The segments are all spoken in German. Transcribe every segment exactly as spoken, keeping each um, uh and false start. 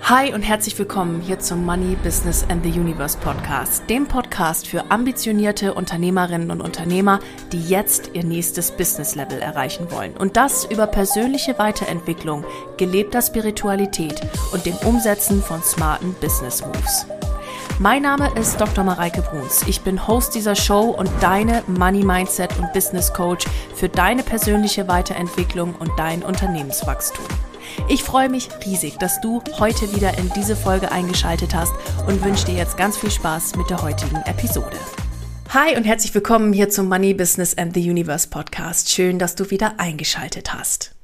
Hi und herzlich willkommen hier zum Money, Business and the Universe Podcast, dem Podcast für ambitionierte Unternehmerinnen und Unternehmer, die jetzt ihr nächstes Business-Level erreichen wollen. Und das über persönliche Weiterentwicklung, gelebter Spiritualität und dem Umsetzen von smarten Business Moves. Mein Name ist Doktor Mareike Bruns. Ich bin Host dieser Show und deine Money Mindset und Business Coach für deine persönliche Weiterentwicklung und dein Unternehmenswachstum. Ich freue mich riesig, dass du heute wieder in diese Folge eingeschaltet hast und wünsche dir jetzt ganz viel Spaß mit der heutigen Episode. Hi und herzlich willkommen hier zum Money, Business and the Universe Podcast. Schön, dass du wieder eingeschaltet hast.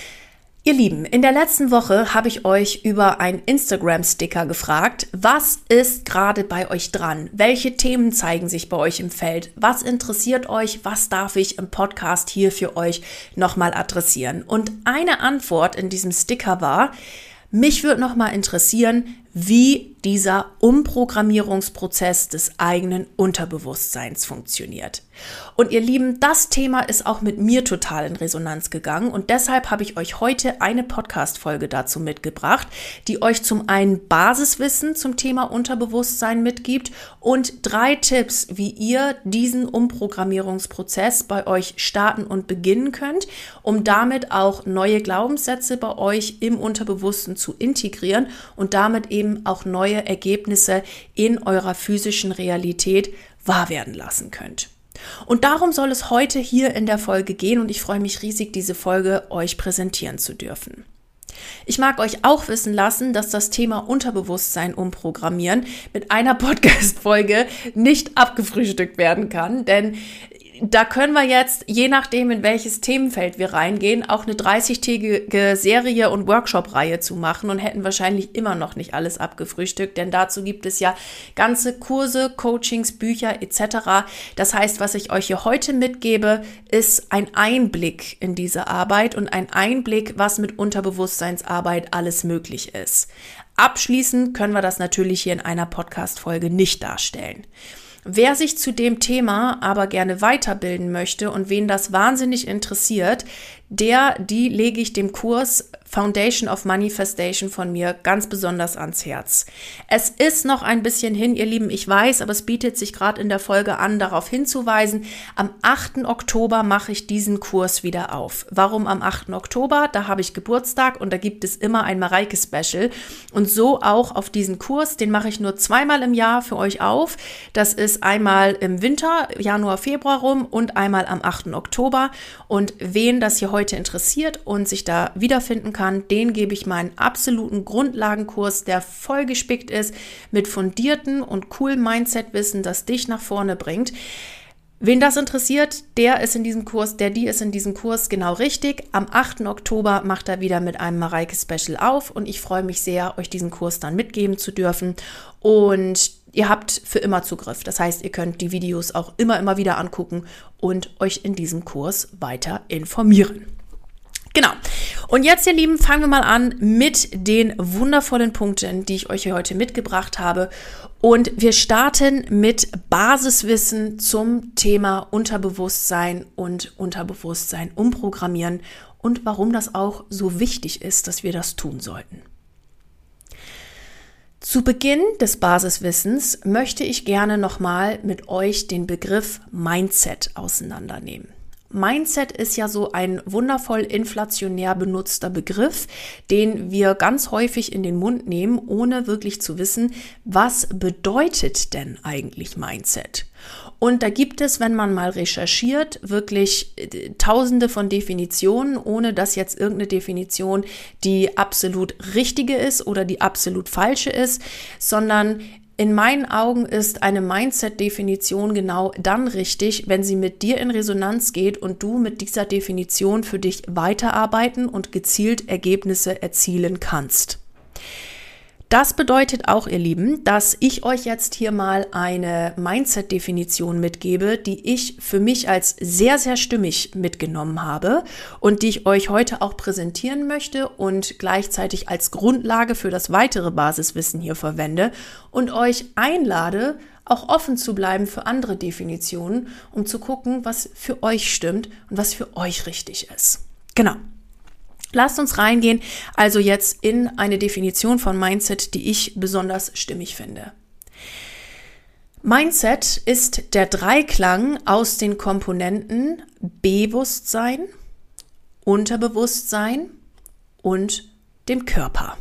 Ihr Lieben, in der letzten Woche habe ich euch über einen Instagram-Sticker gefragt, was ist gerade bei euch dran? Welche Themen zeigen sich bei euch im Feld? Was interessiert euch? Was darf ich im Podcast hier für euch nochmal adressieren? Und eine Antwort in diesem Sticker war, mich würde nochmal interessieren, wie dieser Umprogrammierungsprozess des eigenen Unterbewusstseins funktioniert. Und ihr Lieben, das Thema ist auch mit mir total in Resonanz gegangen und deshalb habe ich euch heute eine Podcast-Folge dazu mitgebracht, die euch zum einen Basiswissen zum Thema Unterbewusstsein mitgibt und drei Tipps, wie ihr diesen Umprogrammierungsprozess bei euch starten und beginnen könnt, um damit auch neue Glaubenssätze bei euch im Unterbewussten zu integrieren und damit eben auch neue Ergebnisse in eurer physischen Realität wahr werden lassen könnt. Und darum soll es heute hier in der Folge gehen und ich freue mich riesig, diese Folge euch präsentieren zu dürfen. Ich mag euch auch wissen lassen, dass das Thema Unterbewusstsein umprogrammieren mit einer Podcast-Folge nicht abgefrühstückt werden kann, denn da können wir jetzt, je nachdem in welches Themenfeld wir reingehen, auch eine dreißigtägige Serie und Workshop-Reihe zu machen und hätten wahrscheinlich immer noch nicht alles abgefrühstückt, denn dazu gibt es ja ganze Kurse, Coachings, Bücher et cetera. Das heißt, was ich euch hier heute mitgebe, ist ein Einblick in diese Arbeit und ein Einblick, was mit Unterbewusstseinsarbeit alles möglich ist. Abschließend können wir das natürlich hier in einer Podcast-Folge nicht darstellen. Wer sich zu dem Thema aber gerne weiterbilden möchte und wen das wahnsinnig interessiert, der, die lege ich dem Kurs Foundation of Manifestation von mir ganz besonders ans Herz. Es ist noch ein bisschen hin, ihr Lieben, ich weiß, aber es bietet sich gerade in der Folge an, darauf hinzuweisen, am achten Oktober mache ich diesen Kurs wieder auf. Warum am achten Oktober? Da habe ich Geburtstag und da gibt es immer ein Mareike-Special und so auch auf diesen Kurs, den mache ich nur zweimal im Jahr für euch auf. Das ist einmal im Winter, Januar, Februar rum und einmal am achten Oktober und wen das hier heute interessiert und sich da wiederfinden kann, den gebe ich meinen absoluten Grundlagenkurs, der vollgespickt ist mit fundierten und coolen Mindset-Wissen, das dich nach vorne bringt. Wen das interessiert, der ist in diesem Kurs, der, die ist in diesem Kurs genau richtig. Am achten Oktober macht er wieder mit einem Mareike-Special auf und ich freue mich sehr, euch diesen Kurs dann mitgeben zu dürfen und ihr habt für immer Zugriff. Das heißt, ihr könnt die Videos auch immer, immer wieder angucken und euch in diesem Kurs weiter informieren. Genau. Und jetzt, ihr Lieben, fangen wir mal an mit den wundervollen Punkten, die ich euch hier heute mitgebracht habe. Und wir starten mit Basiswissen zum Thema Unterbewusstsein und Unterbewusstsein umprogrammieren und warum das auch so wichtig ist, dass wir das tun sollten. Zu Beginn des Basiswissens möchte ich gerne nochmal mit euch den Begriff Mindset auseinandernehmen. Mindset ist ja so ein wundervoll inflationär benutzter Begriff, den wir ganz häufig in den Mund nehmen, ohne wirklich zu wissen, was bedeutet denn eigentlich Mindset? Und da gibt es, wenn man mal recherchiert, wirklich tausende von Definitionen, ohne dass jetzt irgendeine Definition die absolut richtige ist oder die absolut falsche ist, sondern in meinen Augen ist eine Mindset-Definition genau dann richtig, wenn sie mit dir in Resonanz geht und du mit dieser Definition für dich weiterarbeiten und gezielt Ergebnisse erzielen kannst. Das bedeutet auch, ihr Lieben, dass ich euch jetzt hier mal eine Mindset-Definition mitgebe, die ich für mich als sehr, sehr stimmig mitgenommen habe und die ich euch heute auch präsentieren möchte und gleichzeitig als Grundlage für das weitere Basiswissen hier verwende und euch einlade, auch offen zu bleiben für andere Definitionen, um zu gucken, was für euch stimmt und was für euch richtig ist. Genau. Lasst uns reingehen, also jetzt in eine Definition von Mindset, die ich besonders stimmig finde. Mindset ist der Dreiklang aus den Komponenten Bewusstsein, Unterbewusstsein und dem Körper.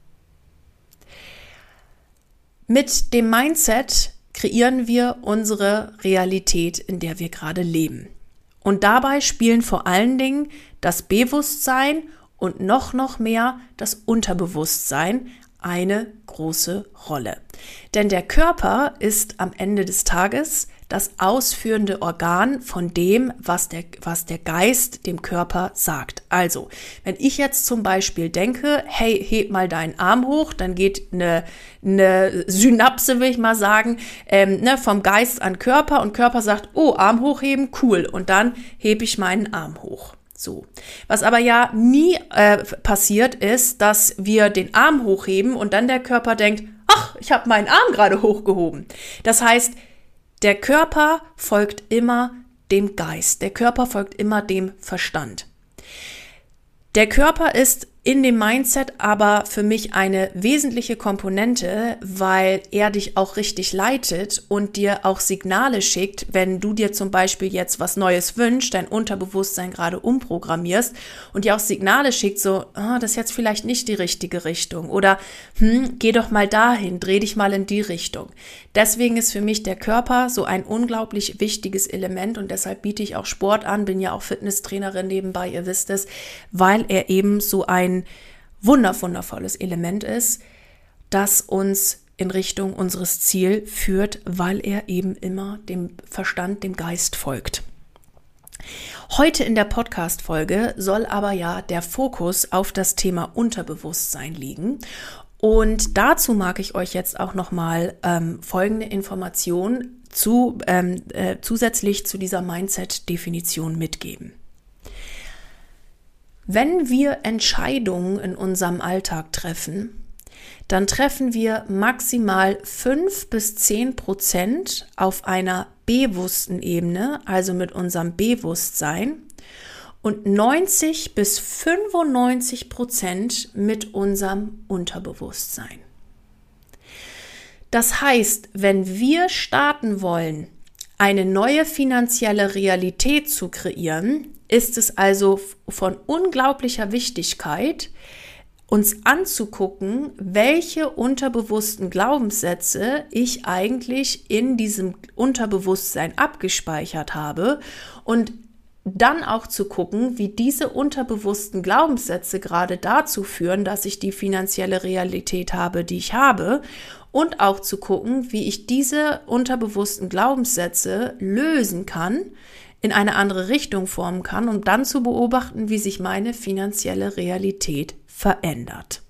Mit dem Mindset kreieren wir unsere Realität, in der wir gerade leben. Und dabei spielen vor allen Dingen das Bewusstsein und noch, noch mehr das Unterbewusstsein eine große Rolle. Denn der Körper ist am Ende des Tages das ausführende Organ von dem, was der, was der Geist dem Körper sagt. Also, wenn ich jetzt zum Beispiel denke, hey, heb mal deinen Arm hoch, dann geht eine, eine Synapse, will ich mal sagen, ähm, ne, vom Geist an Körper und Körper sagt, oh, Arm hochheben, cool. Und dann hebe ich meinen Arm hoch. So. Was aber ja nie äh, passiert ist, dass wir den Arm hochheben und dann der Körper denkt, ach, ich habe meinen Arm gerade hochgehoben. Das heißt, der Körper folgt immer dem Geist. Der Körper folgt immer dem Verstand. Der Körper ist in dem Mindset aber für mich eine wesentliche Komponente, weil er dich auch richtig leitet und dir auch Signale schickt, wenn du dir zum Beispiel jetzt was Neues wünschst, dein Unterbewusstsein gerade umprogrammierst und dir auch Signale schickt, so, ah, das ist jetzt vielleicht nicht die richtige Richtung oder hm, geh doch mal dahin, dreh dich mal in die Richtung. Deswegen ist für mich der Körper so ein unglaublich wichtiges Element und deshalb biete ich auch Sport an, bin ja auch Fitnesstrainerin nebenbei, ihr wisst es, weil er eben so ein ein wunderwundervolles Element ist, das uns in Richtung unseres Ziels führt, weil er eben immer dem Verstand, dem Geist folgt. Heute in der Podcast-Folge soll aber ja der Fokus auf das Thema Unterbewusstsein liegen. Und dazu mag ich euch jetzt auch nochmal ähm, folgende Informationen zu, ähm, äh, zusätzlich zu dieser Mindset-Definition mitgeben. Wenn wir Entscheidungen in unserem Alltag treffen, dann treffen wir maximal fünf bis zehn Prozent auf einer bewussten Ebene, also mit unserem Bewusstsein, und neunzig bis fünfundneunzig Prozent mit unserem Unterbewusstsein. Das heißt, wenn wir starten wollen, eine neue finanzielle Realität zu kreieren, ist es also von unglaublicher Wichtigkeit, uns anzugucken, welche unterbewussten Glaubenssätze ich eigentlich in diesem Unterbewusstsein abgespeichert habe und dann auch zu gucken, wie diese unterbewussten Glaubenssätze gerade dazu führen, dass ich die finanzielle Realität habe, die ich habe, und auch zu gucken, wie ich diese unterbewussten Glaubenssätze lösen kann, in eine andere Richtung formen kann, um dann zu beobachten, wie sich meine finanzielle Realität verändert.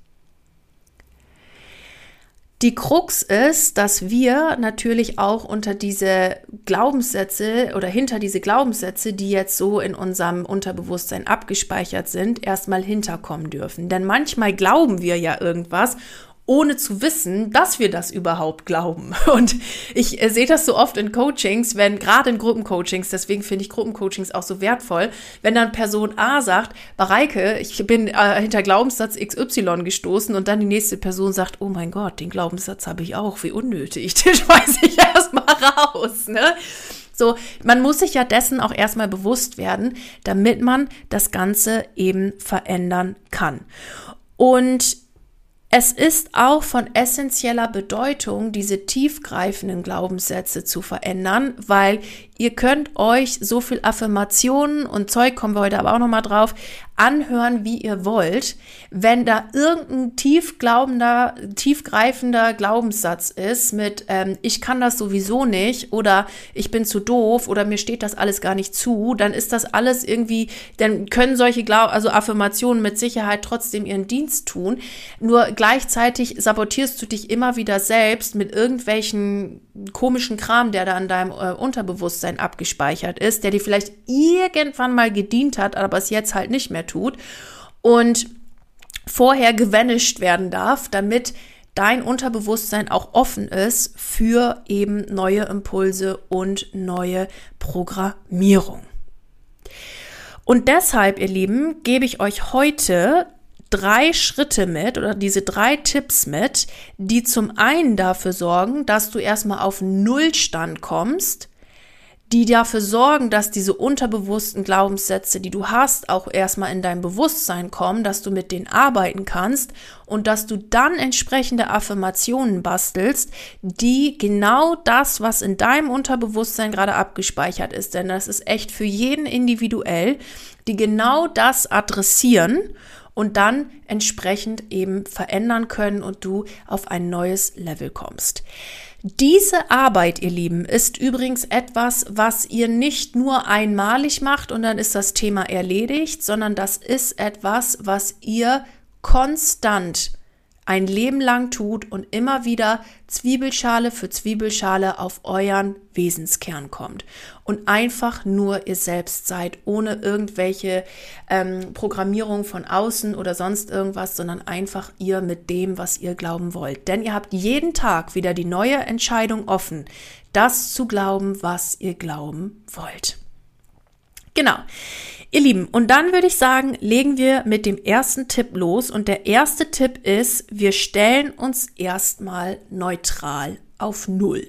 Die Krux ist, dass wir natürlich auch unter diese Glaubenssätze oder hinter diese Glaubenssätze, die jetzt so in unserem Unterbewusstsein abgespeichert sind, erstmal hinterkommen dürfen. Denn manchmal glauben wir ja irgendwas, ohne zu wissen, dass wir das überhaupt glauben. Und ich äh, sehe das so oft in Coachings, wenn gerade in Gruppencoachings, deswegen finde ich Gruppencoachings auch so wertvoll, wenn dann Person A sagt, Mareike, ich bin äh, hinter Glaubenssatz X Y gestoßen und dann die nächste Person sagt, oh mein Gott, den Glaubenssatz habe ich auch, wie unnötig, den schmeiße ich erstmal raus, ne? So, man muss sich ja dessen auch erstmal bewusst werden, damit man das Ganze eben verändern kann. Und es ist auch von essentieller Bedeutung, diese tiefgreifenden Glaubenssätze zu verändern, weil ihr könnt euch so viel Affirmationen und Zeug, kommen wir heute aber auch nochmal drauf, anhören, wie ihr wollt. Wenn da irgendein tiefglaubender, tiefgreifender Glaubenssatz ist mit ähm, ich kann das sowieso nicht oder ich bin zu doof oder mir steht das alles gar nicht zu, dann ist das alles irgendwie, dann können solche Glaub- also Affirmationen mit Sicherheit trotzdem ihren Dienst tun. Nur gleichzeitig sabotierst du dich immer wieder selbst mit irgendwelchen komischen Kram, der da an deinem äh, Unterbewusstsein abgespeichert ist, der dir vielleicht irgendwann mal gedient hat, aber es jetzt halt nicht mehr tut und vorher gevanished werden darf, damit dein Unterbewusstsein auch offen ist für eben neue Impulse und neue Programmierung. Und deshalb, ihr Lieben, gebe ich euch heute drei Schritte mit oder diese drei Tipps mit, die zum einen dafür sorgen, dass du erstmal auf Nullstand kommst, die dafür sorgen, dass diese unterbewussten Glaubenssätze, die du hast, auch erstmal in dein Bewusstsein kommen, dass du mit denen arbeiten kannst und dass du dann entsprechende Affirmationen bastelst, die genau das, was in deinem Unterbewusstsein gerade abgespeichert ist, denn das ist echt für jeden individuell, die genau das adressieren und dann entsprechend eben verändern können und du auf ein neues Level kommst. Diese Arbeit, ihr Lieben, ist übrigens etwas, was ihr nicht nur einmalig macht und dann ist das Thema erledigt, sondern das ist etwas, was ihr konstant ein Leben lang tut und immer wieder Zwiebelschale für Zwiebelschale auf euren Wesenskern kommt und einfach nur ihr selbst seid, ohne irgendwelche ähm, Programmierung von außen oder sonst irgendwas, sondern einfach ihr mit dem, was ihr glauben wollt. Denn ihr habt jeden Tag wieder die neue Entscheidung offen, das zu glauben, was ihr glauben wollt. Genau. Ihr Lieben, und dann würde ich sagen, legen wir mit dem ersten Tipp los. Und der erste Tipp ist, wir stellen uns erstmal neutral auf Null.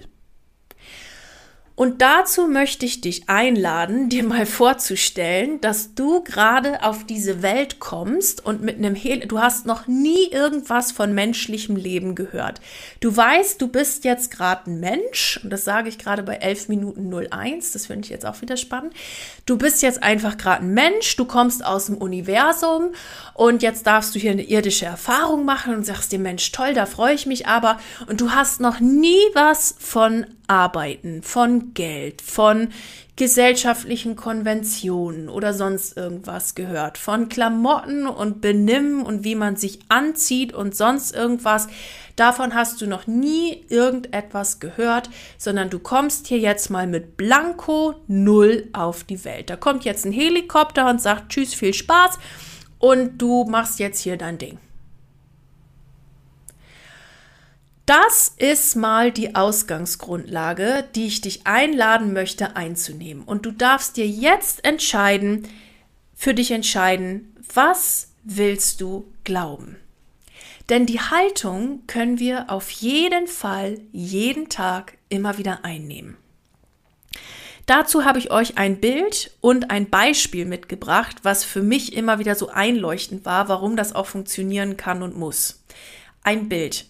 Und dazu möchte ich dich einladen, dir mal vorzustellen, dass du gerade auf diese Welt kommst und mit einem Hel- du hast noch nie irgendwas von menschlichem Leben gehört. Du weißt, du bist jetzt gerade ein Mensch, und das sage ich gerade bei elf Minuten null eins, das finde ich jetzt auch wieder spannend. Du bist jetzt einfach gerade ein Mensch, du kommst aus dem Universum und jetzt darfst du hier eine irdische Erfahrung machen und sagst dir, Mensch, toll, da freue ich mich aber. Und du hast noch nie was von Arbeiten, von Geld, von gesellschaftlichen Konventionen oder sonst irgendwas gehört, von Klamotten und Benimm und wie man sich anzieht und sonst irgendwas. Davon hast du noch nie irgendetwas gehört, sondern du kommst hier jetzt mal mit Blanko Null auf die Welt. Da kommt jetzt ein Helikopter und sagt, tschüss, viel Spaß und du machst jetzt hier dein Ding. Das ist mal die Ausgangsgrundlage, die ich dich einladen möchte einzunehmen. Und du darfst dir jetzt entscheiden, für dich entscheiden, was willst du glauben? Denn die Haltung können wir auf jeden Fall jeden Tag immer wieder einnehmen. Dazu habe ich euch ein Bild und ein Beispiel mitgebracht, was für mich immer wieder so einleuchtend war, warum das auch funktionieren kann und muss. Ein Bild.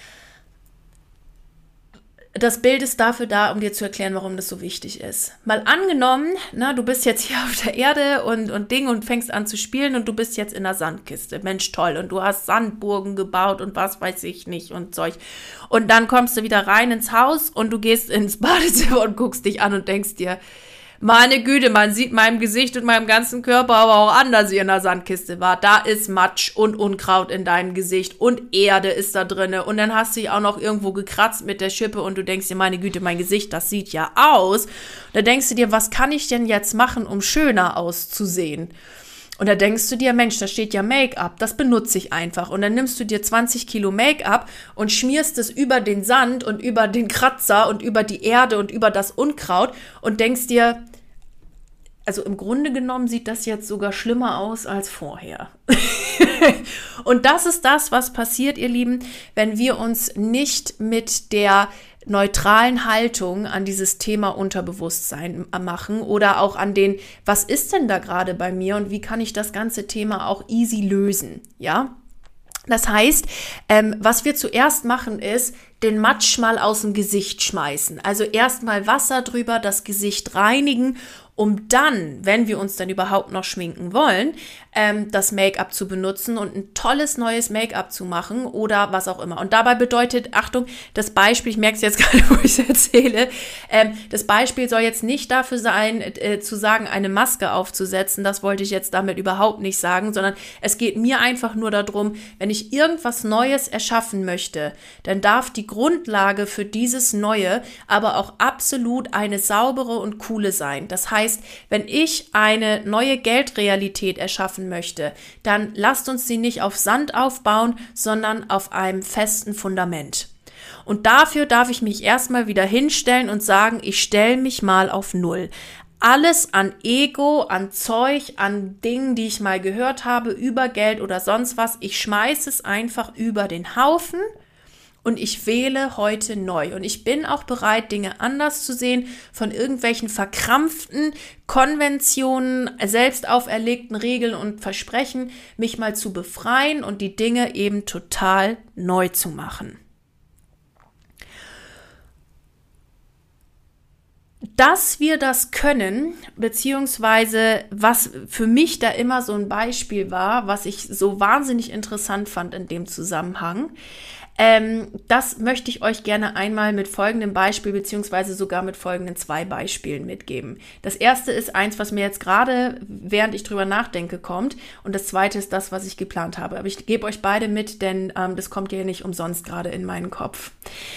Das Bild ist dafür da, um dir zu erklären, warum das so wichtig ist. Mal angenommen, na, du bist jetzt hier auf der Erde und, und Ding und fängst an zu spielen und du bist jetzt in der Sandkiste. Mensch, toll. Und du hast Sandburgen gebaut und was weiß ich nicht und Zeug. Und dann kommst du wieder rein ins Haus und du gehst ins Badezimmer und guckst dich an und denkst dir, meine Güte, man sieht meinem Gesicht und meinem ganzen Körper aber auch an, dass ich in der Sandkiste war. Da ist Matsch und Unkraut in deinem Gesicht und Erde ist da drinne. Und dann hast du dich auch noch irgendwo gekratzt mit der Schippe und du denkst dir, meine Güte, mein Gesicht, das sieht ja aus. Da denkst du dir, was kann ich denn jetzt machen, um schöner auszusehen? Und da denkst du dir, Mensch, da steht ja Make-up, das benutze ich einfach. Und dann nimmst du dir zwanzig Kilo Make-up und schmierst es über den Sand und über den Kratzer und über die Erde und über das Unkraut und denkst dir, also im Grunde genommen sieht das jetzt sogar schlimmer aus als vorher. Und das ist das, was passiert, ihr Lieben, wenn wir uns nicht mit der neutralen Haltung an dieses Thema Unterbewusstsein machen oder auch an den, was ist denn da gerade bei mir und wie kann ich das ganze Thema auch easy lösen, ja? Das heißt, ähm, was wir zuerst machen ist, den Matsch mal aus dem Gesicht schmeißen. Also erstmal Wasser drüber, das Gesicht reinigen, um dann, wenn wir uns dann überhaupt noch schminken wollen, ähm, das Make-up zu benutzen und ein tolles neues Make-up zu machen oder was auch immer. Und dabei bedeutet, Achtung, das Beispiel, ich merke es jetzt gerade, wo ich es erzähle, ähm, das Beispiel soll jetzt nicht dafür sein, äh, zu sagen, eine Maske aufzusetzen. Das wollte ich jetzt damit überhaupt nicht sagen, sondern es geht mir einfach nur darum, wenn ich irgendwas Neues erschaffen möchte, dann darf die Grundlage für dieses Neue aber auch absolut eine saubere und coole sein. Das heißt, wenn ich eine neue Geldrealität erschaffen möchte, dann lasst uns sie nicht auf Sand aufbauen, sondern auf einem festen Fundament. Und dafür darf ich mich erstmal wieder hinstellen und sagen, ich stelle mich mal auf Null. alles an Ego, an Zeug, an Dingen, die ich mal gehört habe, über Geld oder sonst was. Ich schmeiße es einfach über den Haufen und ich wähle heute neu. Und ich bin auch bereit, Dinge anders zu sehen, von irgendwelchen verkrampften Konventionen, selbst auferlegten Regeln und Versprechen, mich mal zu befreien und die Dinge eben total neu zu machen. Dass wir das können, beziehungsweise was für mich da immer so ein Beispiel war, was ich so wahnsinnig interessant fand in dem Zusammenhang, ähm, das möchte ich euch gerne einmal mit folgendem Beispiel, beziehungsweise sogar mit folgenden zwei Beispielen mitgeben. Das erste ist eins, was mir jetzt gerade, während ich drüber nachdenke, kommt, und das zweite ist das, was ich geplant habe. Aber ich gebe euch beide mit, denn ähm, das kommt ja nicht umsonst gerade in meinen Kopf.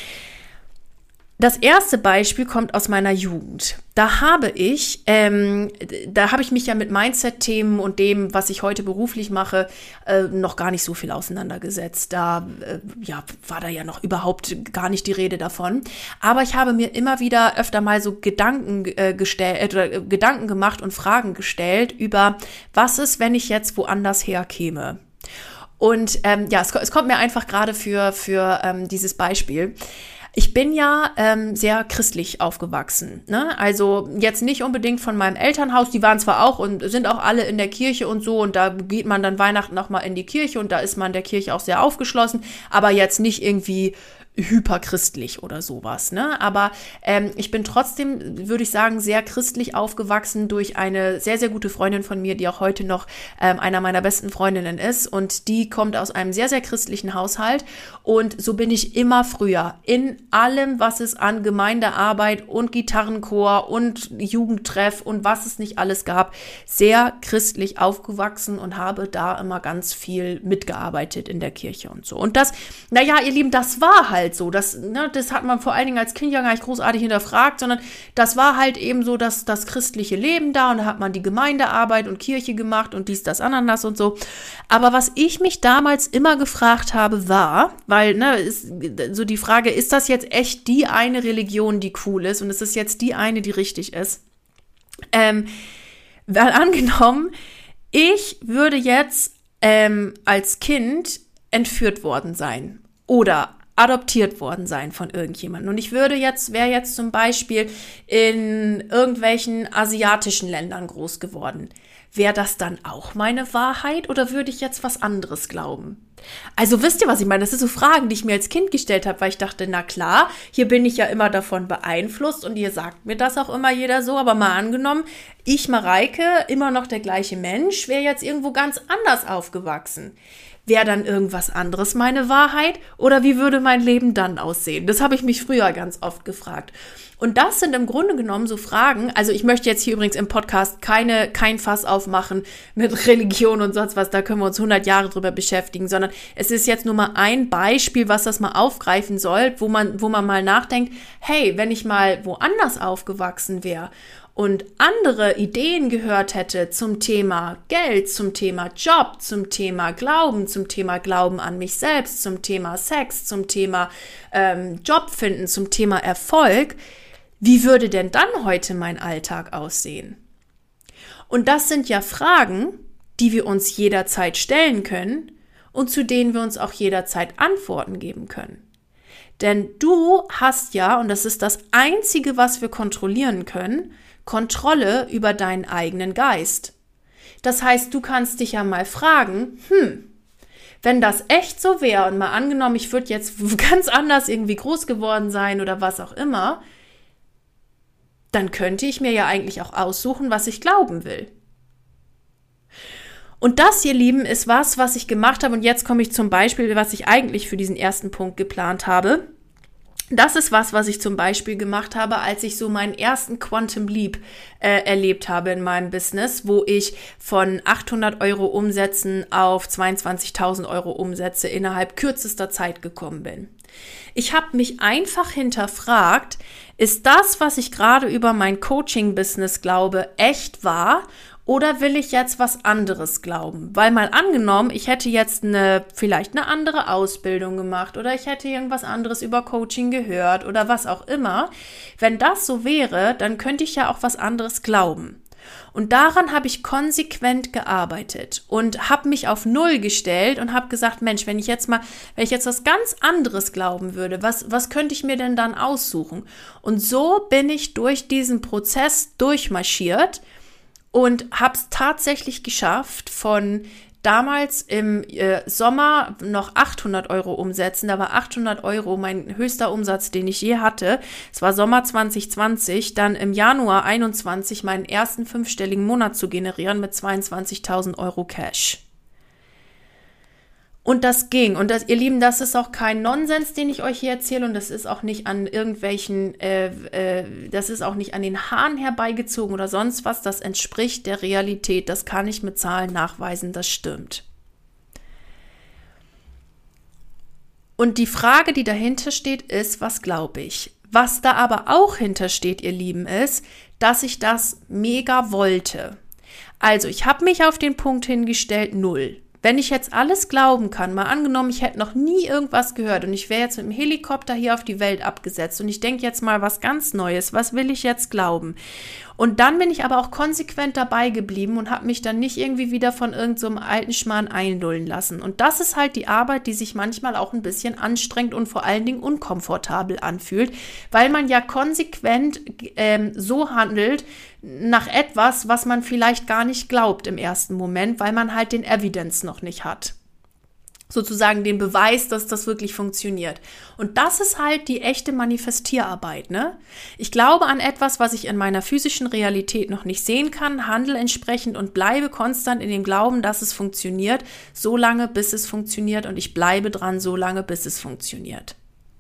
Das erste Beispiel kommt aus meiner Jugend. Da habe ich, ähm, da habe ich mich ja mit Mindset-Themen und dem, was ich heute beruflich mache, äh, noch gar nicht so viel auseinandergesetzt. Da äh, ja, war da ja noch überhaupt gar nicht die Rede davon. Aber ich habe mir immer wieder öfter mal so Gedanken äh, gestellt, äh, Gedanken gemacht und Fragen gestellt über, was ist, wenn ich jetzt woanders herkäme? Und ähm, ja, es, es kommt mir einfach gerade für für ähm, dieses Beispiel. Ich bin ja ähm, sehr christlich aufgewachsen, ne? Also jetzt nicht unbedingt von meinem Elternhaus, die waren zwar auch und sind auch alle in der Kirche und so und da geht man dann Weihnachten noch mal in die Kirche und da ist man der Kirche auch sehr aufgeschlossen, aber jetzt nicht irgendwie hyperchristlich oder sowas, ne? Aber ähm, ich bin trotzdem, würde ich sagen, sehr christlich aufgewachsen durch eine sehr, sehr gute Freundin von mir, die auch heute noch ähm, einer meiner besten Freundinnen ist und die kommt aus einem sehr, sehr christlichen Haushalt und so bin ich immer früher in allem, was es an Gemeindearbeit und Gitarrenchor und Jugendtreff und was es nicht alles gab, sehr christlich aufgewachsen und habe da immer ganz viel mitgearbeitet in der Kirche und so. Und das, naja, ihr Lieben, das war halt so. Das, ne, das hat man vor allen Dingen als Kind ja gar nicht großartig hinterfragt, sondern das war halt eben so das, das christliche Leben da und da hat man die Gemeindearbeit und Kirche gemacht und dies, das, Ananas und so. Aber was ich mich damals immer gefragt habe, war, weil, ne, ist so die Frage, ist das jetzt echt die eine Religion, die cool ist und ist es jetzt die eine, die richtig ist? Ähm, weil angenommen, ich würde jetzt ähm, als Kind entführt worden sein oder adoptiert worden sein von irgendjemandem. Und ich würde jetzt, wäre jetzt zum Beispiel in irgendwelchen asiatischen Ländern groß geworden. Wäre das dann auch meine Wahrheit oder würde ich jetzt was anderes glauben? Also wisst ihr, was ich meine? Das sind so Fragen, die ich mir als Kind gestellt habe, weil ich dachte, na klar, hier bin ich ja immer davon beeinflusst und ihr sagt mir das auch immer jeder so, aber mal angenommen, ich, Mareike, immer noch der gleiche Mensch, wäre jetzt irgendwo ganz anders aufgewachsen. Wäre dann irgendwas anderes meine Wahrheit oder wie würde mein Leben dann aussehen? Das habe ich mich früher ganz oft gefragt. Und das sind im Grunde genommen so Fragen, also ich möchte jetzt hier übrigens im Podcast keine, kein Fass aufmachen mit Religion und sonst was, da können wir uns hundert Jahre drüber beschäftigen, sondern es ist jetzt nur mal ein Beispiel, was das mal aufgreifen soll, wo man, wo man mal nachdenkt, hey, wenn ich mal woanders aufgewachsen wäre und andere Ideen gehört hätte zum Thema Geld, zum Thema Job, zum Thema Glauben, zum Thema Glauben an mich selbst, zum Thema Sex, zum Thema ähm, Job finden, zum Thema Erfolg, wie würde denn dann heute mein Alltag aussehen? Und das sind ja Fragen, die wir uns jederzeit stellen können und zu denen wir uns auch jederzeit Antworten geben können. Denn du hast ja, und das ist das Einzige, was wir kontrollieren können, Kontrolle über deinen eigenen Geist. Das heißt, du kannst dich ja mal fragen, hm, wenn das echt so wäre und mal angenommen, ich würde jetzt ganz anders irgendwie groß geworden sein oder was auch immer, dann könnte ich mir ja eigentlich auch aussuchen, was ich glauben will. Und das, ihr Lieben, ist was, was ich gemacht habe. Und jetzt komme ich zum Beispiel, was ich eigentlich für diesen ersten Punkt geplant habe. Das ist was, was ich zum Beispiel gemacht habe, als ich so meinen ersten Quantum Leap äh, erlebt habe in meinem Business, wo ich von achthundert Euro Umsätzen auf zweiundzwanzigtausend Euro Umsätze innerhalb kürzester Zeit gekommen bin. Ich habe mich einfach hinterfragt, ist das, was ich gerade über mein Coaching-Business glaube, echt wahr? Oder will ich jetzt was anderes glauben? Weil mal angenommen, ich hätte jetzt eine, vielleicht eine andere Ausbildung gemacht oder ich hätte irgendwas anderes über Coaching gehört oder was auch immer. Wenn das so wäre, dann könnte ich ja auch was anderes glauben. Und daran habe ich konsequent gearbeitet und habe mich auf Null gestellt und habe gesagt, Mensch, wenn ich jetzt mal, wenn ich jetzt was ganz anderes glauben würde, was, was könnte ich mir denn dann aussuchen? Und so bin ich durch diesen Prozess durchmarschiert und habe es tatsächlich geschafft, von damals im äh, Sommer noch achthundert Euro umsetzen. Da war achthundert Euro mein höchster Umsatz, den ich je hatte. Es war Sommer zwanzig zwanzig. Dann im Januar einundzwanzig meinen ersten fünfstelligen Monat zu generieren mit zweiundzwanzigtausend Euro Cash. Und das ging. Und das, ihr Lieben, das ist auch kein Nonsens, den ich euch hier erzähle. Und das ist auch nicht an irgendwelchen, äh, äh, das ist auch nicht an den Haaren herbeigezogen oder sonst was. Das entspricht der Realität. Das kann ich mit Zahlen nachweisen. Das stimmt. Und die Frage, die dahinter steht, ist, was glaube ich? Was da aber auch hintersteht, ihr Lieben, ist, dass ich das mega wollte. Also, ich habe mich auf den Punkt hingestellt, null. Wenn ich jetzt alles glauben kann, mal angenommen, ich hätte noch nie irgendwas gehört und ich wäre jetzt mit dem Helikopter hier auf die Welt abgesetzt und ich denke jetzt mal was ganz Neues, was will ich jetzt glauben? Und dann bin ich aber auch konsequent dabei geblieben und habe mich dann nicht irgendwie wieder von irgend so einem alten Schmarrn einlullen lassen. Und das ist halt die Arbeit, die sich manchmal auch ein bisschen anstrengend und vor allen Dingen unkomfortabel anfühlt, weil man ja konsequent ähm, so handelt nach etwas, was man vielleicht gar nicht glaubt im ersten Moment, weil man halt den Evidence noch nicht hat. Sozusagen den Beweis, dass das wirklich funktioniert. Und das ist halt die echte Manifestierarbeit, ne? Ich glaube an etwas, was ich in meiner physischen Realität noch nicht sehen kann, handle entsprechend und bleibe konstant in dem Glauben, dass es funktioniert, so lange, bis es funktioniert, und ich bleibe dran, so lange, bis es funktioniert.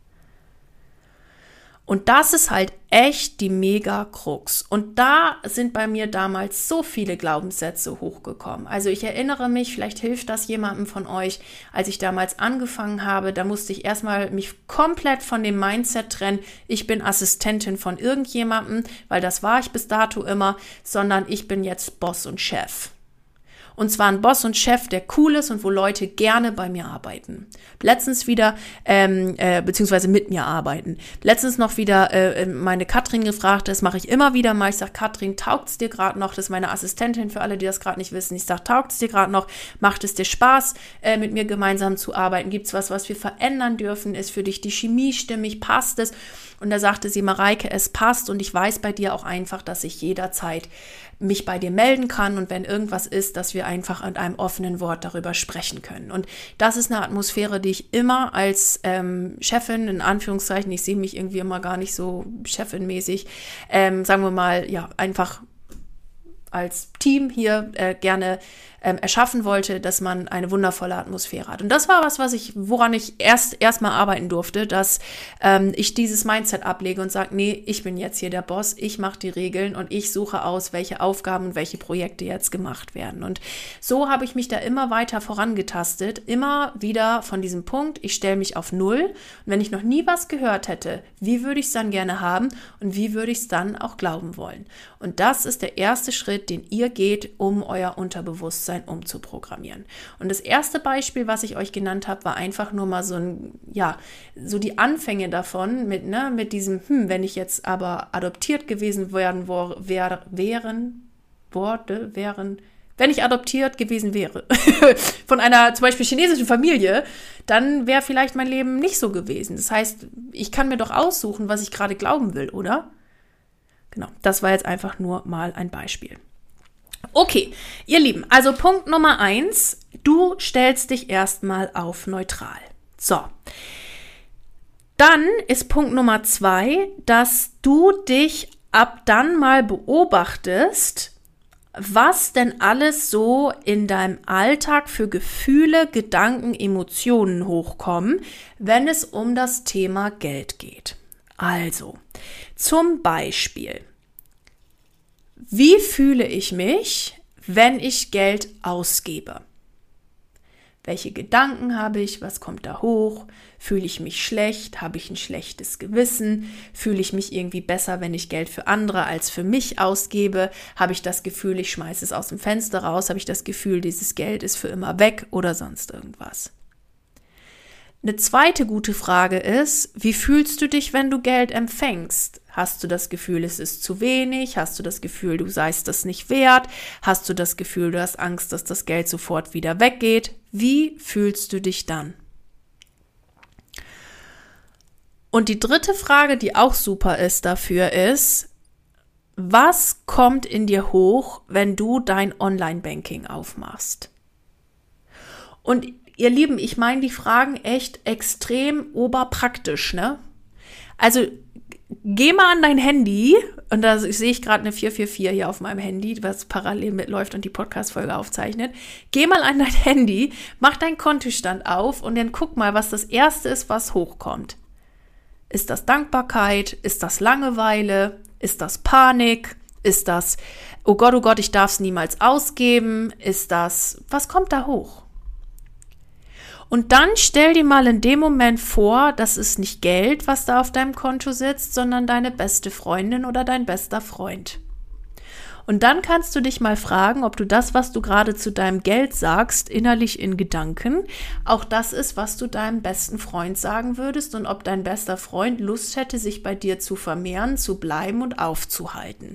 Und das ist halt echt die Mega-Krux. Und da sind bei mir damals so viele Glaubenssätze hochgekommen. Also ich erinnere mich, vielleicht hilft das jemandem von euch, als ich damals angefangen habe, da musste ich erstmal mich komplett von dem Mindset trennen, ich bin Assistentin von irgendjemandem, weil das war ich bis dato immer, sondern ich bin jetzt Boss und Chef. Und zwar ein Boss und Chef, der cool ist und wo Leute gerne bei mir arbeiten. Letztens wieder, ähm, äh, beziehungsweise mit mir arbeiten. Letztens noch wieder äh, meine Katrin gefragt, das mache ich immer wieder mal. Ich sage, Katrin, taugt's dir gerade noch? Das ist meine Assistentin für alle, die das gerade nicht wissen. Ich sage, taugt's dir gerade noch? Macht es dir Spaß, äh, mit mir gemeinsam zu arbeiten? Gibt's was, was wir verändern dürfen? Ist für dich die Chemie stimmig? Passt es? Und da sagte sie, Mareike, es passt, und ich weiß bei dir auch einfach, dass ich jederzeit mich bei dir melden kann und wenn irgendwas ist, dass wir einfach in einem offenen Wort darüber sprechen können. Und das ist eine Atmosphäre, die ich immer als ähm, Chefin, in Anführungszeichen, ich sehe mich irgendwie immer gar nicht so chefinmäßig, ähm, sagen wir mal, ja, einfach als Team hier äh, gerne ähm, erschaffen wollte, dass man eine wundervolle Atmosphäre hat. Und das war was, was ich, woran ich erst erstmal arbeiten durfte, dass ähm, ich dieses Mindset ablege und sage, nee, ich bin jetzt hier der Boss, ich mache die Regeln und ich suche aus, welche Aufgaben und welche Projekte jetzt gemacht werden. Und so habe ich mich da immer weiter vorangetastet, immer wieder von diesem Punkt, ich stelle mich auf Null. Und wenn ich noch nie was gehört hätte, wie würde ich es dann gerne haben und wie würde ich es dann auch glauben wollen? Und das ist der erste Schritt, den ihr geht, um euer Unterbewusstsein umzuprogrammieren. Und das erste Beispiel, was ich euch genannt habe, war einfach nur mal so ein, ja, so die Anfänge davon mit, ne, mit diesem, hm, wenn ich jetzt aber adoptiert gewesen wären, wo, wär, wären, Worte, wären, wenn ich adoptiert gewesen wäre von einer zum Beispiel chinesischen Familie, dann wäre vielleicht mein Leben nicht so gewesen. Das heißt, ich kann mir doch aussuchen, was ich gerade glauben will, oder? Genau, das war jetzt einfach nur mal ein Beispiel. Okay, ihr Lieben, also Punkt Nummer eins, du stellst dich erstmal auf neutral. So, dann ist Punkt Nummer zwei, dass du dich ab dann mal beobachtest, was denn alles so in deinem Alltag für Gefühle, Gedanken, Emotionen hochkommen, wenn es um das Thema Geld geht. Also, zum Beispiel, wie fühle ich mich, wenn ich Geld ausgebe? Welche Gedanken habe ich? Was kommt da hoch? Fühle ich mich schlecht? Habe ich ein schlechtes Gewissen? Fühle ich mich irgendwie besser, wenn ich Geld für andere als für mich ausgebe? Habe ich das Gefühl, ich schmeiße es aus dem Fenster raus? Habe ich das Gefühl, dieses Geld ist für immer weg oder sonst irgendwas? Eine zweite gute Frage ist, wie fühlst du dich, wenn du Geld empfängst? Hast du das Gefühl, es ist zu wenig? Hast du das Gefühl, du seist das nicht wert? Hast du das Gefühl, du hast Angst, dass das Geld sofort wieder weggeht? Wie fühlst du dich dann? Und die dritte Frage, die auch super ist dafür, ist, was kommt in dir hoch, wenn du dein Online-Banking aufmachst? Und ihr Lieben, ich meine die Fragen echt extrem oberpraktisch, ne? Also geh mal an dein Handy, und da sehe ich gerade eine vier vier vier hier auf meinem Handy, was parallel mitläuft und die Podcast-Folge aufzeichnet. Geh mal an dein Handy, mach deinen Kontostand auf und dann guck mal, was das Erste ist, was hochkommt. Ist das Dankbarkeit? Ist das Langeweile? Ist das Panik? Ist das, oh Gott, oh Gott, ich darf es niemals ausgeben? Ist das, was kommt da hoch? Und dann stell dir mal in dem Moment vor, das ist nicht Geld, was da auf deinem Konto sitzt, sondern deine beste Freundin oder dein bester Freund. Und dann kannst du dich mal fragen, ob du das, was du gerade zu deinem Geld sagst, innerlich in Gedanken, auch das ist, was du deinem besten Freund sagen würdest und ob dein bester Freund Lust hätte, sich bei dir zu vermehren, zu bleiben und aufzuhalten.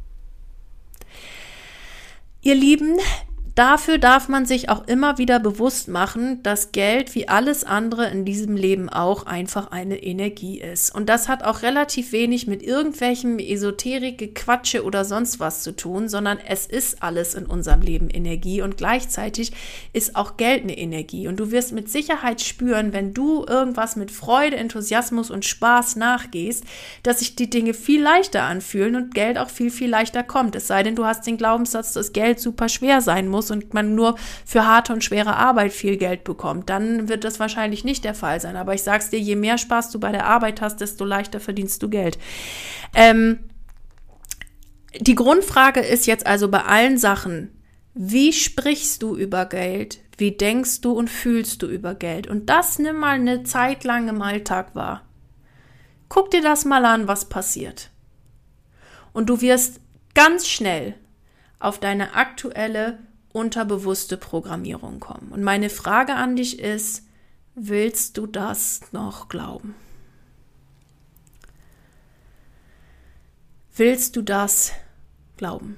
Ihr Lieben, dafür darf man sich auch immer wieder bewusst machen, dass Geld wie alles andere in diesem Leben auch einfach eine Energie ist. Und das hat auch relativ wenig mit irgendwelchem Esoterik-Gequatsche oder sonst was zu tun, sondern es ist alles in unserem Leben Energie und gleichzeitig ist auch Geld eine Energie. Und du wirst mit Sicherheit spüren, wenn du irgendwas mit Freude, Enthusiasmus und Spaß nachgehst, dass sich die Dinge viel leichter anfühlen und Geld auch viel, viel leichter kommt. Es sei denn, du hast den Glaubenssatz, dass Geld super schwer sein muss und man nur für harte und schwere Arbeit viel Geld bekommt, dann wird das wahrscheinlich nicht der Fall sein. Aber ich sag's dir, je mehr Spaß du bei der Arbeit hast, desto leichter verdienst du Geld. Ähm, die Grundfrage ist jetzt also bei allen Sachen, wie sprichst du über Geld? Wie denkst du und fühlst du über Geld? Und das nimm mal eine Zeit lang im Alltag wahr. Guck dir das mal an, was passiert. Und du wirst ganz schnell auf deine aktuelle unterbewusste Programmierung kommen. Und meine Frage an dich ist, willst du das noch glauben? Willst du das glauben?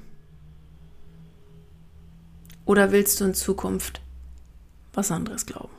Oder willst du in Zukunft was anderes glauben?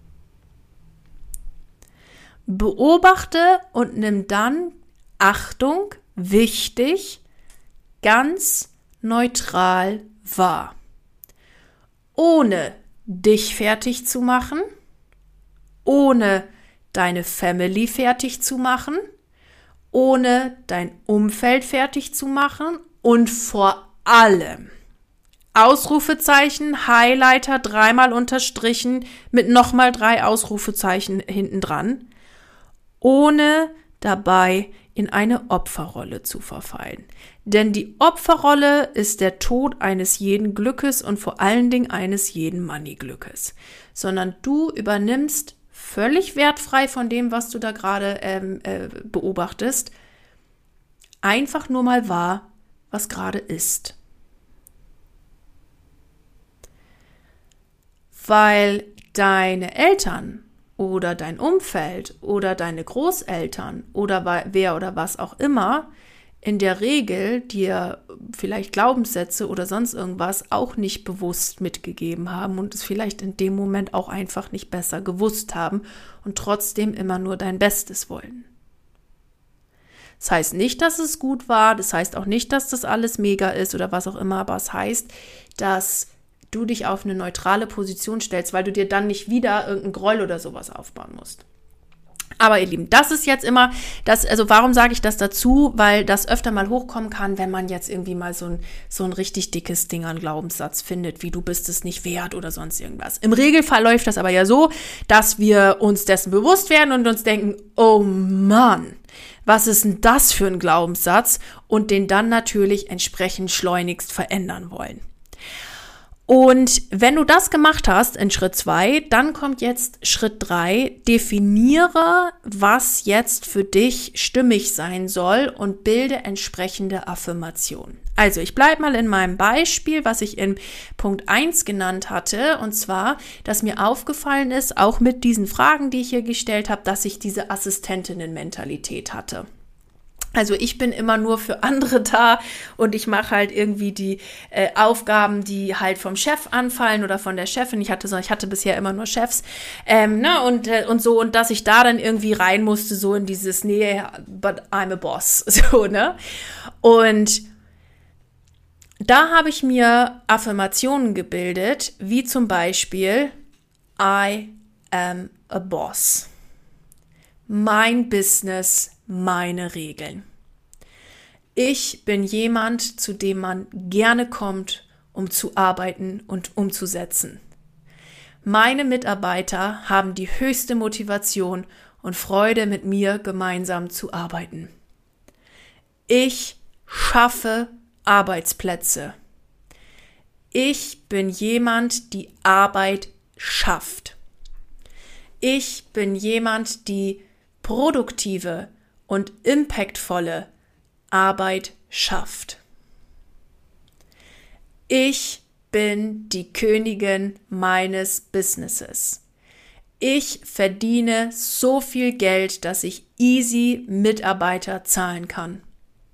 Beobachte und nimm dann, Achtung, wichtig, ganz neutral wahr. Ohne dich fertig zu machen, ohne deine Family fertig zu machen, ohne dein Umfeld fertig zu machen und vor allem Ausrufezeichen, Highlighter, dreimal unterstrichen mit nochmal drei Ausrufezeichen hinten dran, ohne dabei in eine Opferrolle zu verfallen. Denn die Opferrolle ist der Tod eines jeden Glückes und vor allen Dingen eines jeden Money-Glückes. Sondern du übernimmst völlig wertfrei von dem, was du da gerade ähm, äh, beobachtest, einfach nur mal wahr, was gerade ist. Weil deine Eltern oder dein Umfeld oder deine Großeltern oder wer oder was auch immer in der Regel dir vielleicht Glaubenssätze oder sonst irgendwas auch nicht bewusst mitgegeben haben und es vielleicht in dem Moment auch einfach nicht besser gewusst haben und trotzdem immer nur dein Bestes wollen. Das heißt nicht, dass es gut war, das heißt auch nicht, dass das alles mega ist oder was auch immer, aber es heißt, dass du dich auf eine neutrale Position stellst, weil du dir dann nicht wieder irgendeinen Groll oder sowas aufbauen musst. Aber ihr Lieben, das ist jetzt immer, das, also warum sage ich das dazu? Weil das öfter mal hochkommen kann, wenn man jetzt irgendwie mal so ein, so ein richtig dickes Ding an Glaubenssatz findet, wie du bist es nicht wert oder sonst irgendwas. Im Regelfall läuft das aber ja so, dass wir uns dessen bewusst werden und uns denken, oh Mann, was ist denn das für ein Glaubenssatz? Und den dann natürlich entsprechend schleunigst verändern wollen. Und wenn du das gemacht hast in Schritt zwei, dann kommt jetzt Schritt drei. Definiere, was jetzt für dich stimmig sein soll und bilde entsprechende Affirmationen. Also ich bleibe mal in meinem Beispiel, was ich in Punkt eins genannt hatte, und zwar, dass mir aufgefallen ist, auch mit diesen Fragen, die ich hier gestellt habe, dass ich diese Assistentinnen-Mentalität hatte. Also ich bin immer nur für andere da und ich mache halt irgendwie die äh, Aufgaben, die halt vom Chef anfallen oder von der Chefin. Ich hatte so, ich hatte bisher immer nur Chefs, ähm, ne und äh, und so, und dass ich da dann irgendwie rein musste so in dieses nee, but I'm a boss, so, ne? Und da habe ich mir Affirmationen gebildet, wie zum Beispiel I am a boss. Mein Business, meine Regeln. Ich bin jemand, zu dem man gerne kommt, um zu arbeiten und umzusetzen. Meine Mitarbeiter haben die höchste Motivation und Freude, mit mir gemeinsam zu arbeiten. Ich schaffe Arbeitsplätze. Ich bin jemand, die Arbeit schafft. Ich bin jemand, die produktive und impactvolle Arbeit schafft. Ich bin die Königin meines Businesses. Ich verdiene so viel Geld, dass ich easy Mitarbeiter zahlen kann.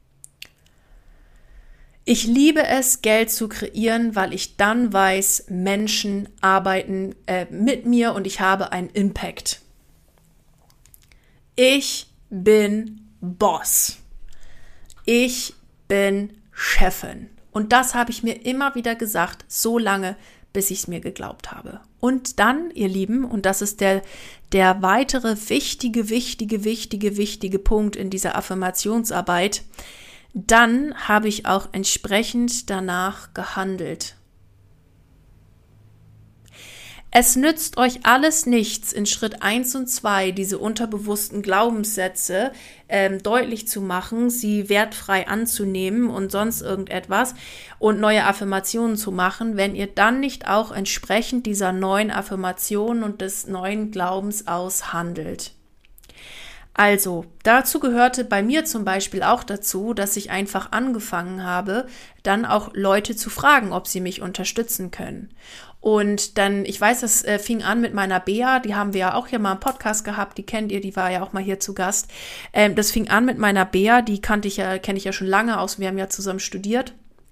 Ich liebe es, Geld zu kreieren, weil ich dann weiß, Menschen arbeiten äh, mit mir und ich habe einen Impact. Ich bin Boss. Ich bin Chefin. Und das habe ich mir immer wieder gesagt, so lange, bis ich es mir geglaubt habe. Und dann, ihr Lieben, und das ist der, der weitere wichtige, wichtige, wichtige, wichtige Punkt in dieser Affirmationsarbeit, dann habe ich auch entsprechend danach gehandelt. Es nützt euch alles nichts, in Schritt eins und zwei diese unterbewussten Glaubenssätze ähm, deutlich zu machen, sie wertfrei anzunehmen und sonst irgendetwas und neue Affirmationen zu machen, wenn ihr dann nicht auch entsprechend dieser neuen Affirmationen und des neuen Glaubens aus handelt. Also, dazu gehörte bei mir zum Beispiel auch dazu, dass ich einfach angefangen habe, dann auch Leute zu fragen, ob sie mich unterstützen können. Und dann, ich weiß, das äh, fing an mit meiner Bea, die haben wir ja auch hier mal im Podcast gehabt, die kennt ihr, die war ja auch mal hier zu Gast. Ähm, das fing an mit meiner Bea, die kannte ich ja, kenne ich ja schon lange aus, wir haben ja zusammen studiert.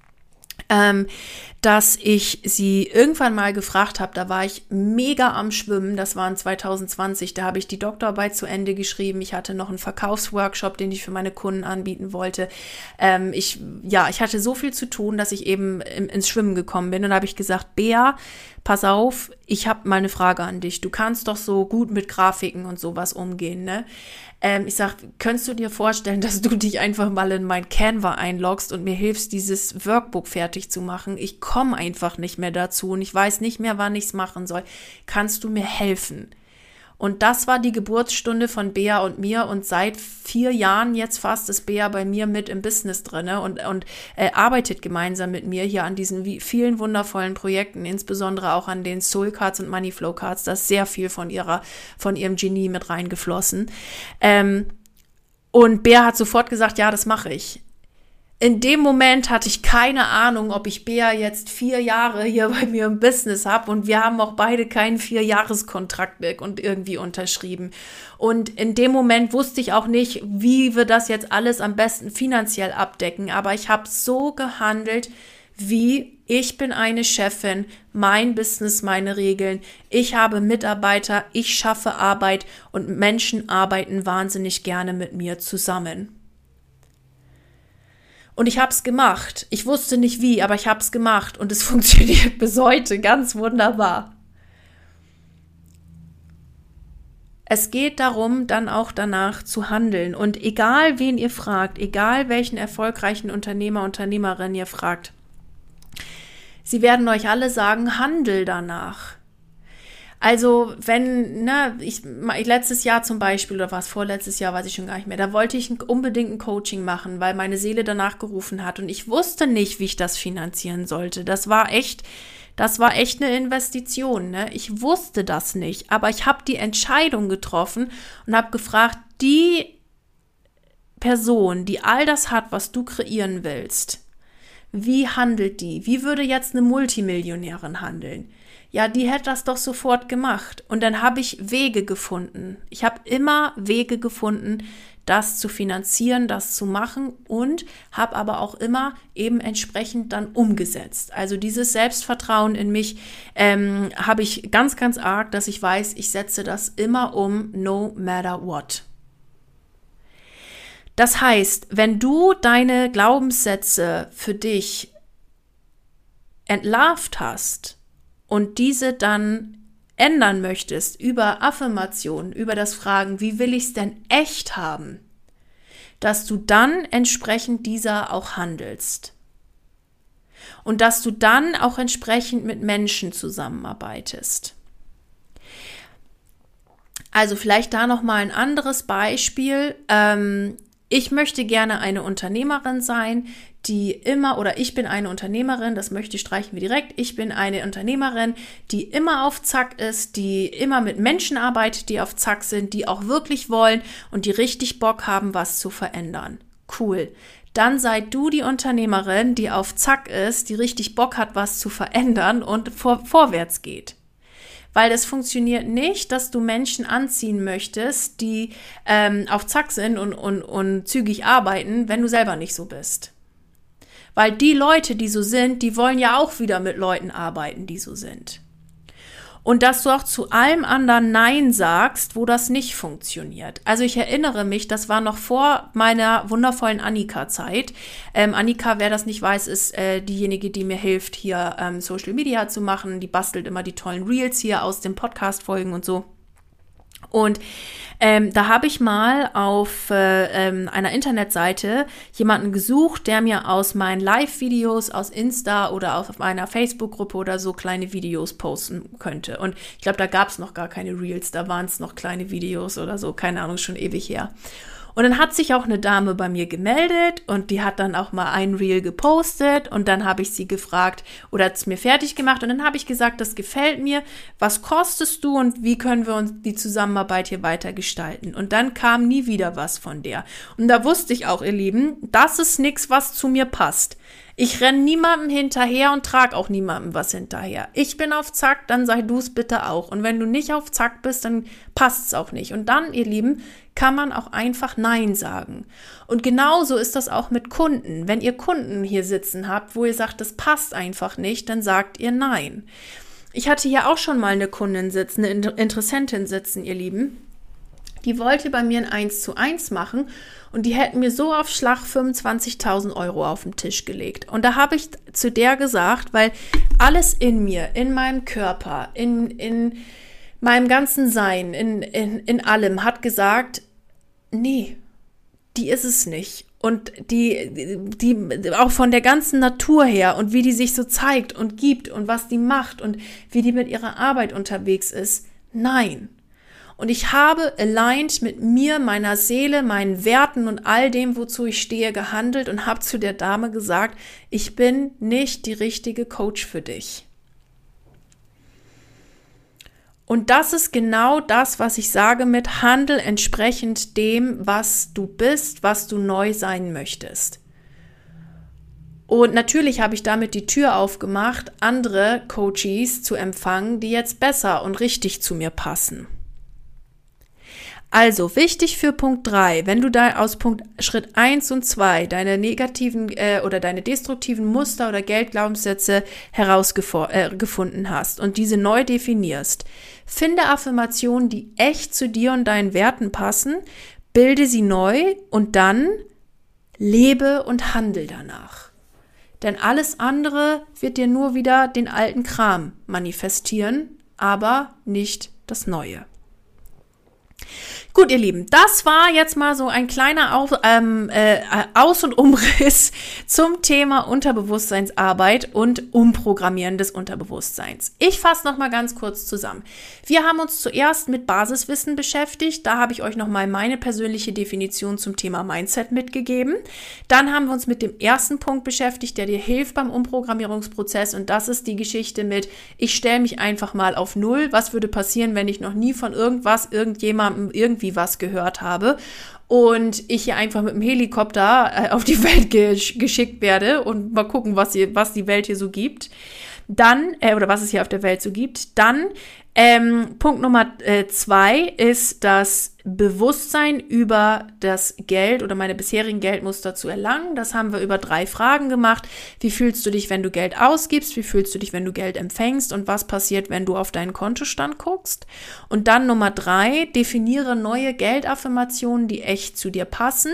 Ähm, dass ich sie irgendwann mal gefragt habe, da war ich mega am Schwimmen, das war in zwanzig zwanzig, da habe ich die Doktorarbeit zu Ende geschrieben, ich hatte noch einen Verkaufsworkshop, den ich für meine Kunden anbieten wollte. Ähm, ich, ja, ich hatte so viel zu tun, dass ich eben im, ins Schwimmen gekommen bin und da habe ich gesagt, Bea, pass auf, ich habe mal eine Frage an dich, du kannst doch so gut mit Grafiken und sowas umgehen, ne? Ähm, ich sag, könntest du dir vorstellen, dass du dich einfach mal in mein Canva einloggst und mir hilfst, dieses Workbook fertig zu machen? Ich komme einfach nicht mehr dazu und ich weiß nicht mehr, wann ich es machen soll. Kannst du mir helfen? Und das war die Geburtsstunde von Bea und mir und seit vier Jahren jetzt fast ist Bea bei mir mit im Business drinne und, und äh, arbeitet gemeinsam mit mir hier an diesen wie, vielen wundervollen Projekten, insbesondere auch an den Soul Cards und Money Flow Cards. Da ist sehr viel von ihrer, von ihrem Genie mit reingeflossen. Ähm, und Bea hat sofort gesagt, ja, das mache ich. In dem Moment hatte ich keine Ahnung, ob ich Bea jetzt vier Jahre hier bei mir im Business habe und wir haben auch beide keinen Vierjahreskontrakt und irgendwie unterschrieben. Und in dem Moment wusste ich auch nicht, wie wir das jetzt alles am besten finanziell abdecken, aber ich habe so gehandelt, wie ich bin eine Chefin, mein Business, meine Regeln, ich habe Mitarbeiter, ich schaffe Arbeit und Menschen arbeiten wahnsinnig gerne mit mir zusammen. Und ich habe es gemacht. Ich wusste nicht wie, aber ich habe es gemacht. Und es funktioniert bis heute ganz wunderbar. Es geht darum, dann auch danach zu handeln. Und egal, wen ihr fragt, egal welchen erfolgreichen Unternehmer, Unternehmerin ihr fragt, sie werden euch alle sagen, handel danach. Also wenn, ne, ich, letztes Jahr zum Beispiel, oder war es vorletztes Jahr, weiß ich schon gar nicht mehr, da wollte ich unbedingt ein Coaching machen, weil meine Seele danach gerufen hat und ich wusste nicht, wie ich das finanzieren sollte. Das war echt Das war echt eine Investition, ne? Ich wusste das nicht, aber ich habe die Entscheidung getroffen und habe gefragt, die Person, die all das hat, was du kreieren willst, wie handelt die? Wie würde jetzt eine Multimillionärin handeln? Ja, die hätte das doch sofort gemacht. Und dann habe ich Wege gefunden. Ich habe immer Wege gefunden, das zu finanzieren, das zu machen und habe aber auch immer eben entsprechend dann umgesetzt. Also dieses Selbstvertrauen in mich ähm, habe ich ganz, ganz arg, dass ich weiß, ich setze das immer um, no matter what. Das heißt, wenn du deine Glaubenssätze für dich entlarvt hast und diese dann ändern möchtest über Affirmationen, über das Fragen, wie will ich es denn echt haben, dass du dann entsprechend dieser auch handelst. Und dass du dann auch entsprechend mit Menschen zusammenarbeitest. Also vielleicht da nochmal ein anderes Beispiel. Ähm, Ich möchte gerne eine Unternehmerin sein, die immer, oder ich bin eine Unternehmerin, das möchte ich streichen wir direkt, ich bin eine Unternehmerin, die immer auf Zack ist, die immer mit Menschen arbeitet, die auf Zack sind, die auch wirklich wollen und die richtig Bock haben, was zu verändern. Cool. Dann sei du die Unternehmerin, die auf Zack ist, die richtig Bock hat, was zu verändern und vor, vorwärts geht. Weil es funktioniert nicht, dass du Menschen anziehen möchtest, die ähm, auf Zack sind und, und, und zügig arbeiten, wenn du selber nicht so bist. Weil die Leute, die so sind, die wollen ja auch wieder mit Leuten arbeiten, die so sind. Und dass du auch zu allem anderen Nein sagst, wo das nicht funktioniert. Also ich erinnere mich, das war noch vor meiner wundervollen Annika-Zeit. Ähm, Annika, wer das nicht weiß, ist äh, diejenige, die mir hilft, hier ähm, Social Media zu machen. Die bastelt immer die tollen Reels hier aus den Podcast-Folgen und so. Und ähm, da habe ich mal auf äh, ähm, einer Internetseite jemanden gesucht, der mir aus meinen Live-Videos aus Insta oder auf meiner Facebook-Gruppe oder so kleine Videos posten könnte. Und ich glaube, da gab es noch gar keine Reels, da waren es noch kleine Videos oder so, keine Ahnung, schon ewig her. Und dann hat sich auch eine Dame bei mir gemeldet und die hat dann auch mal ein Reel gepostet und dann habe ich sie gefragt oder hat es mir fertig gemacht und dann habe ich gesagt, das gefällt mir, was kostest du und wie können wir uns die Zusammenarbeit hier weiter gestalten? Und dann kam nie wieder was von der. Und da wusste ich auch, ihr Lieben, das ist nichts, was zu mir passt. Ich renne niemandem hinterher und trage auch niemandem was hinterher. Ich bin auf Zack, dann sei du es bitte auch. Und wenn du nicht auf Zack bist, dann passt es auch nicht. Und dann, ihr Lieben, kann man auch einfach Nein sagen. Und genauso ist das auch mit Kunden. Wenn ihr Kunden hier sitzen habt, wo ihr sagt, das passt einfach nicht, dann sagt ihr Nein. Ich hatte hier auch schon mal eine Kundin sitzen, eine Interessentin sitzen, ihr Lieben. Die wollte bei mir ein eins zu eins machen und die hätten mir so auf Schlag fünfundzwanzigtausend Euro auf den Tisch gelegt. Und da habe ich zu der gesagt, weil alles in mir, in meinem Körper, in, in meinem ganzen Sein, in, in, in allem hat gesagt, nee, die ist es nicht. Und die, die, auch von der ganzen Natur her und wie die sich so zeigt und gibt und was die macht und wie die mit ihrer Arbeit unterwegs ist, nein. Und ich habe aligned mit mir, meiner Seele, meinen Werten und all dem, wozu ich stehe, gehandelt und habe zu der Dame gesagt, ich bin nicht die richtige Coach für dich. Und das ist genau das, was ich sage mit Handel entsprechend dem, was du bist, was du neu sein möchtest. Und natürlich habe ich damit die Tür aufgemacht, andere Coaches zu empfangen, die jetzt besser und richtig zu mir passen. Also wichtig für Punkt drei, wenn du da aus Punkt Schritt eins und zwei deine negativen äh, oder deine destruktiven Muster oder Geldglaubenssätze herausgefunden äh, hast und diese neu definierst, finde Affirmationen, die echt zu dir und deinen Werten passen, bilde sie neu und dann lebe und handle danach. Denn alles andere wird dir nur wieder den alten Kram manifestieren, aber nicht das Neue. Gut, ihr Lieben, das war jetzt mal so ein kleiner Auf, ähm, äh, Aus- und Umriss zum Thema Unterbewusstseinsarbeit und Umprogrammieren des Unterbewusstseins. Ich fasse noch mal ganz kurz zusammen. Wir haben uns zuerst mit Basiswissen beschäftigt. Da habe ich euch noch mal meine persönliche Definition zum Thema Mindset mitgegeben. Dann haben wir uns mit dem ersten Punkt beschäftigt, der dir hilft beim Umprogrammierungsprozess. Und das ist die Geschichte mit, ich stelle mich einfach mal auf Null. Was würde passieren, wenn ich noch nie von irgendwas, irgendjemandem, irgendwie was gehört habe und ich hier einfach mit dem Helikopter äh, auf die Welt gesch- geschickt werde und mal gucken, was, hier, was die Welt hier so gibt. Dann, äh, oder was es hier auf der Welt so gibt. Dann, ähm, Punkt Nummer äh, zwei ist das Bewusstsein über das Geld oder meine bisherigen Geldmuster zu erlangen. Das haben wir über drei Fragen gemacht. Wie fühlst du dich, wenn du Geld ausgibst? Wie fühlst du dich, wenn du Geld empfängst? Und was passiert, wenn du auf deinen Kontostand guckst? Und dann Nummer drei, definiere neue Geldaffirmationen, die echt zu dir passen.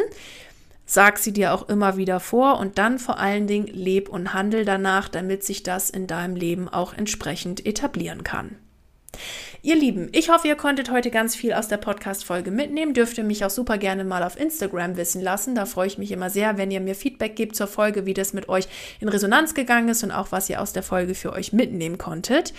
Sag sie dir auch immer wieder vor und dann vor allen Dingen leb und handel danach, damit sich das in deinem Leben auch entsprechend etablieren kann. Ihr Lieben, ich hoffe, ihr konntet heute ganz viel aus der Podcast-Folge mitnehmen. Dürft ihr mich auch super gerne mal auf Instagram wissen lassen. Da freue ich mich immer sehr, wenn ihr mir Feedback gebt zur Folge, wie das mit euch in Resonanz gegangen ist und auch, was ihr aus der Folge für euch mitnehmen konntet.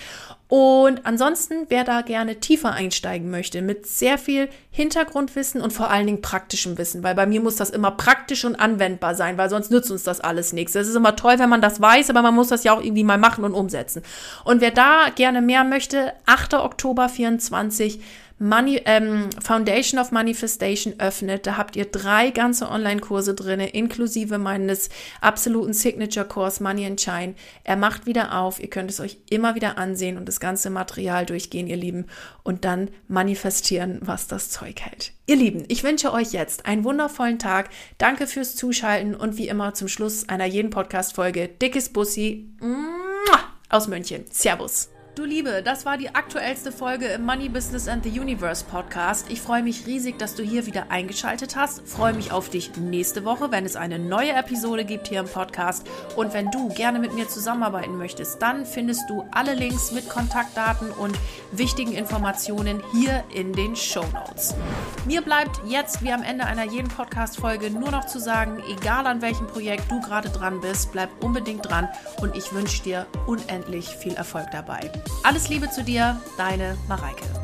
Und ansonsten, wer da gerne tiefer einsteigen möchte, mit sehr viel Hintergrundwissen und vor allen Dingen praktischem Wissen, weil bei mir muss das immer praktisch und anwendbar sein, weil sonst nützt uns das alles nichts. Es ist immer toll, wenn man das weiß, aber man muss das ja auch irgendwie mal machen und umsetzen. Und wer da gerne mehr möchte, achter Oktober vierundzwanzig, Money, ähm, Foundation of Manifestation öffnet. Da habt ihr drei ganze Online-Kurse drin, inklusive meines absoluten Signature-Kurs Money and Shine. Er macht wieder auf. Ihr könnt es euch immer wieder ansehen und das ganze Material durchgehen, ihr Lieben, und dann manifestieren, was das Zeug hält. Ihr Lieben, ich wünsche euch jetzt einen wundervollen Tag. Danke fürs Zuschalten und wie immer zum Schluss einer jeden Podcast-Folge dickes Bussi aus München. Servus. Du Liebe, das war die aktuellste Folge im Money Business and the Universe Podcast. Ich freue mich riesig, dass du hier wieder eingeschaltet hast. Freue mich auf dich nächste Woche, wenn es eine neue Episode gibt hier im Podcast. Und wenn du gerne mit mir zusammenarbeiten möchtest, dann findest du alle Links mit Kontaktdaten und wichtigen Informationen hier in den Shownotes. Mir bleibt jetzt, wie am Ende einer jeden Podcast-Folge, nur noch zu sagen, egal an welchem Projekt du gerade dran bist, bleib unbedingt dran und ich wünsche dir unendlich viel Erfolg dabei. Alles Liebe zu dir, deine Mareike.